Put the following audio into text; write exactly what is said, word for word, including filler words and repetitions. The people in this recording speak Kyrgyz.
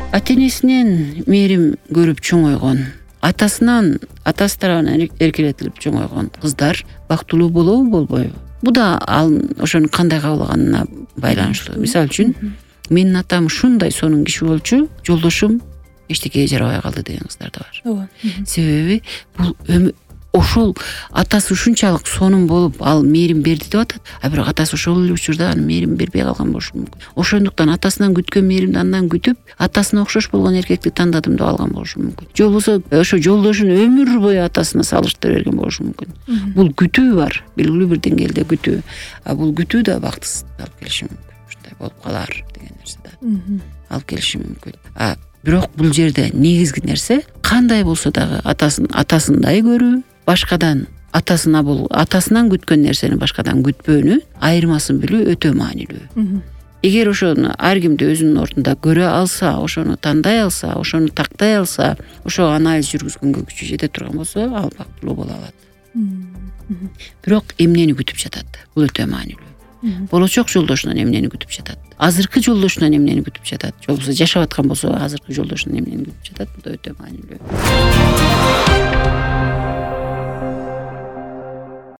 ата энесинен мээрим көрүп чоңойгон, атасынан атасы тарабынан эркелетилип чоңойгон кыздар бактылуу болобу болбойбу? Бу да ал ошону кандай кабылганына байланыштуу. Мисалы үчүн менин атам ушундай сонун киши болчу, жолдошум эчтекеге жарабай калды деген кыздар да бар. Ооба. Себеби бул ошол атасы ушунчалык сонун болуп ал мээрим берди деп атат, а бирок атасы ошол эле учурда аны мээрим бербей калган болушу мүмкүн. Ошондуктан атасынан күткөн мээримди андан күтүп, атасына окшош болгон эркекти тандадым деп алган болушу мүмкүн. Же болбосо ошо жолдошун өмүр бою атасына салыштыра берген болушу мүмкүн. Бул күтүү бар, белгилүү бир деңгээлде күтүү. А бул күтүү да бактысыздыкка алып келиши мүмкүн. Ушундай болуп калар деген нерсе да алып келиши мүмкүн. А бирок бул жерде негизги нерсе кандай болсо дагы атасын атасындай көрүү, башкадан атасына бул атасынан күткөн нерсени башкадан күтпөөнү айырмасын билүү өтө маанилүү. Эгер ошону ар кимди өзүнүн ордунда көрө алса, ошону тандай алса, ошону тактай алса, ошо анализ жүргүзгөнгө күчү жете турган болсо, ал бактылуу боло алат. Бирок эмнени күтүп жатат? Бул өтө маанилүү. Болочок жолдошунан эмнени күтүп жатат? Азыркы жолдошунан эмнени күтүп жатат? Же болбосо жашап аткан болсо азыркы жолдошунан эмнени күтүп жатат? Бул да өтө маанилүү.